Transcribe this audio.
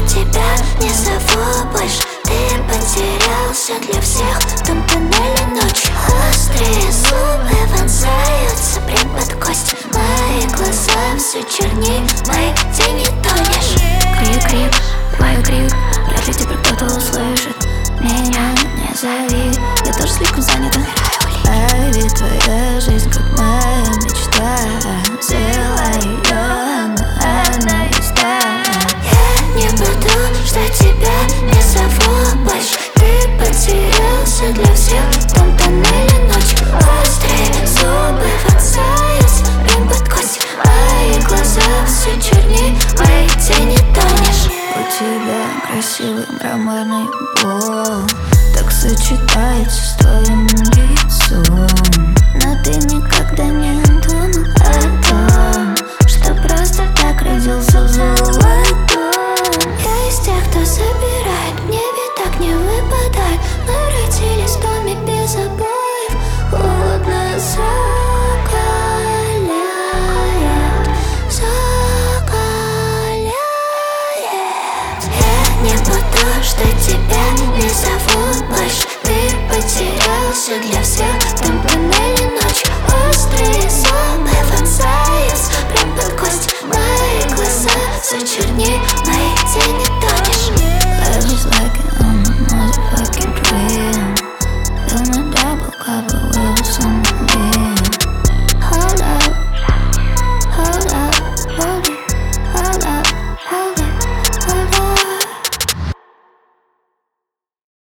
тебя не зову больше. Ты потерялся для всех в том тоннеле ночью. Острые зубы вонзаются прям под кость. Мои глаза все черней, в моей тени тонешь. Крик, мой крик, вряд ли теперь кто-то услышит. Меня не зови, я тоже слишком занята. Ай, ведь твоя жизнь как моя мечта. Взяла ее, но она есть та. Я не буду ждать тебя, не зову больше. Ты потерялся для всех в том тоннеле ночью. Острые зубы вонзаются прям под кость. Мои глаза все черней, в моей тени тонешь. У тебя красивый мраморный пол, так сочетается с твоим лицом. Но ты никогда не думал о